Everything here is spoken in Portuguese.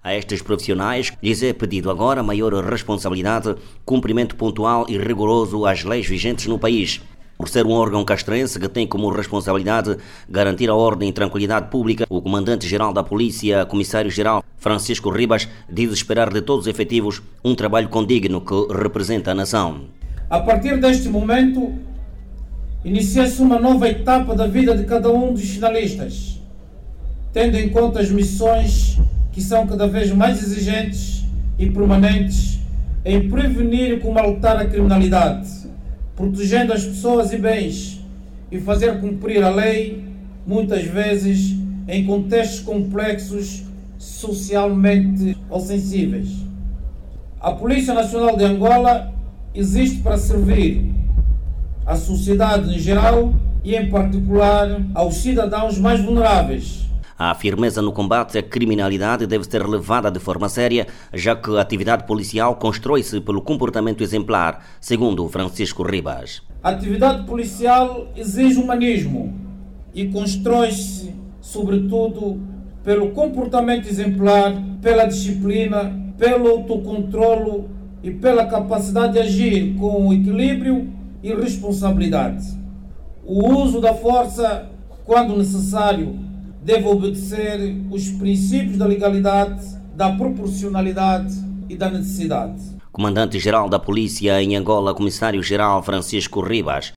A estes profissionais lhes é pedido agora maior responsabilidade, cumprimento pontual e rigoroso às leis vigentes no país. Por ser um órgão castrense que tem como responsabilidade garantir a ordem e tranquilidade pública, o Comandante-Geral da Polícia, Comissário-Geral Francisco Ribas, diz esperar de todos os efetivos um trabalho condigno que representa a nação. A partir deste momento, inicia-se uma nova etapa da vida de cada um dos finalistas, tendo em conta as missões que são cada vez mais exigentes e permanentes em prevenir e combater a criminalidade, protegendo as pessoas e bens e fazer cumprir a lei, muitas vezes em contextos complexos socialmente ou sensíveis. A Polícia Nacional de Angola existe para servir à sociedade em geral e, em particular, aos cidadãos mais vulneráveis. A firmeza no combate à criminalidade deve ser levada de forma séria, já que a atividade policial constrói-se pelo comportamento exemplar, segundo Francisco Ribas. A atividade policial exige humanismo e constrói-se, sobretudo, pelo comportamento exemplar, pela disciplina, pelo autocontrolo e pela capacidade de agir com equilíbrio e responsabilidade. O uso da força, quando necessário, deve obedecer os princípios da legalidade, da proporcionalidade e da necessidade. Comandante-Geral da Polícia em Angola, Comissário-Geral Francisco Ribas.